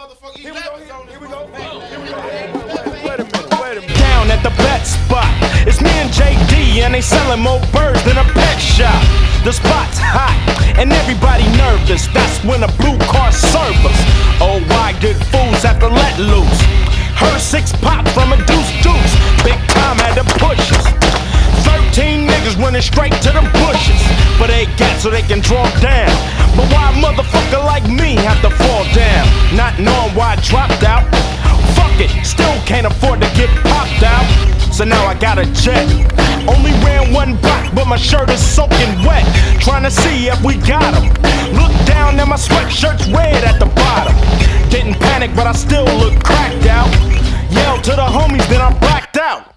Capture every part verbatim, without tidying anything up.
motherfucker. Here we go, here we go, here we go. Wait a minute, wait a minute. Down at the pet spot, it's me and J D, and they selling more birds than a pet shop. The spot's hot, and everybody nervous. That's when a blue car serve us. Oh, why good fools have to let loose? Her six pop from a deuce deuce. Big time had to push us. Thirteen niggas running straight to the bushes, but they got so they can draw down. But why a motherfucker like me have to fall down? Not knowing why I dropped out. Fuck it, still can't afford to get popped out. So now I got a jet. Only ran one block, but my shirt is soaking wet. Trying to see if we got him. Look down and my sweatshirt's red at the bottom. Didn't panic, but I still look cracked out. Yelled to the homies, then I blacked out.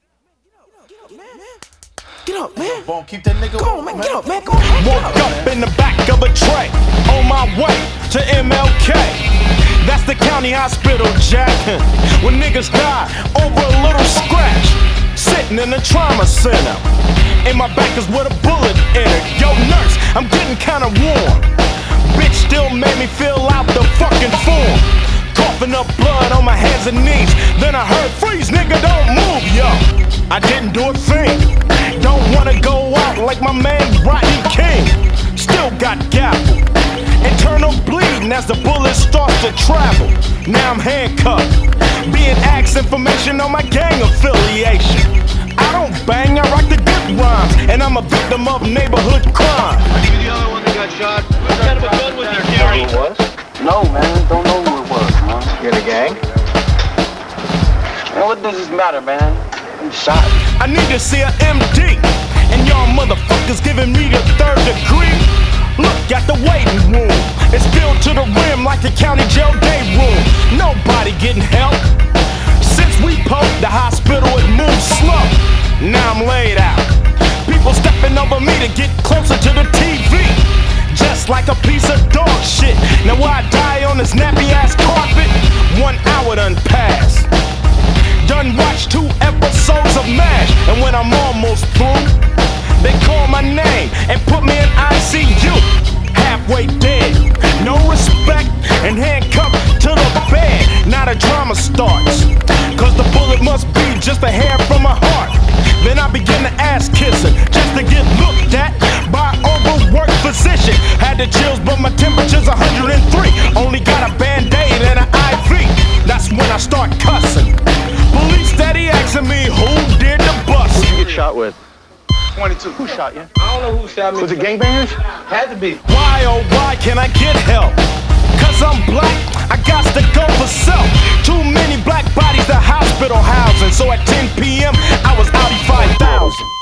Get up, man. Won't keep that nigga. Go on, man. Get up, man. Go on. Woke up in the back of a tray, on my way to M L K. That's the county hospital, Jack. When niggas die over a little scratch, sitting in the trauma center. In my back is with a bullet in it. Yo, nurse, I'm getting kinda warm. Bitch still made me fill out the fucking form. Coughing up blood on my hands and knees. Then I heard, freeze, nigga, don't move, yo. I didn't do a thing. Don't wanna go out like my man Rodney King. Still got gavel. Internal bleeding as the bullet starts to travel. Now I'm handcuffed, being asked information on my gang affiliation. I don't bang, I rock the good rhymes, and I'm a victim of neighborhood crime. Are you the other one that got shot? What kind of a gun was you carrying? Who it was? No, man. Don't know who it was, man. You're in a gang? Man, what does this matter, man? I'm shot. I need to see a M D, and y'all motherfuckers giving me the third degree. Look at the waiting room, it's filled to the rim like the county jail day room. Nobody getting help. Since we poked the hospital, it moves slow. Now I'm laid out. People stepping over me to get closer to the T V. Just like a piece of dog shit. Now why I die on this nappy ass carpet? One hour done passed. Done watched two episodes of MASH, and when I'm almost through, they call my name and put me in I C U. Halfway dead, no respect, and handcuffed to the bed. Now the drama starts, cause the bullet must be just a hair from my heart. Then I begin to ass kissing, just to get looked at by an overworked physician. Had the chills, but my temperature's one hundred three. Only got a band-aid and an I V. That's when I start cussing. Police steady asking me who did the bust. Who'd you get shot with? twenty-two. Who shot you? I don't know who shot me. Was it gangbangers? Had to be. Why, oh why can I get help? Cause I'm black, I got to go for self. Too many black bodies, the hospital housing. So at ten P M I was outie five thousand.